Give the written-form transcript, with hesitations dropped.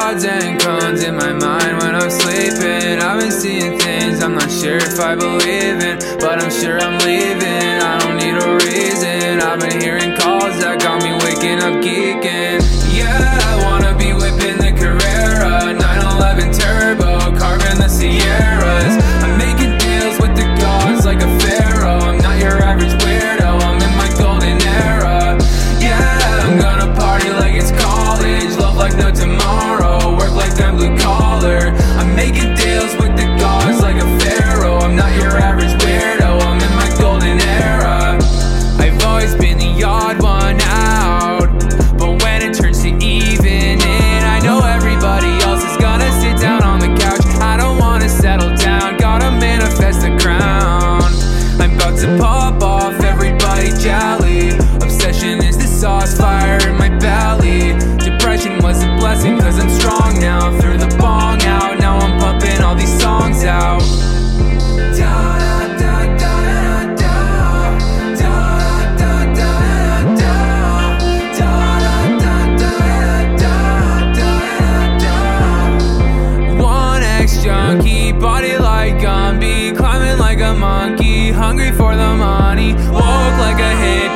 clouds and cones in my mind when I'm sleeping. I've been seeing things I'm not sure if I believe in, but I'm sure I'm leaving. I don't need a reason. I've been hearing calls that got me waking up geeking. Yeah, I wanna be whipping the Carrera, 911 turbo, carving the Sierras. I'm making deals with the gods like a pharaoh. I'm not your average weirdo, I'm in my golden era. Yeah, I'm gonna party like it's college, love like no tomorrow, work like I'm blue collar. I'm making deals with the gods like a pharaoh. I'm not your average weirdo, I'm in my golden era. I've always been the odd one out, but when it turns to even in, I know everybody else is gonna sit down on the couch. I don't wanna settle down, gotta manifest the crown. I'm about to pop off, everybody jelly. Obsession is the sauce, fire in my belly. Depression was a blessing, cause I'm strong now. Threw the bong out, now I'm pumping all these songs out. Junkie, body like Gumby, climbing like a monkey, hungry for the money, woke like a hit.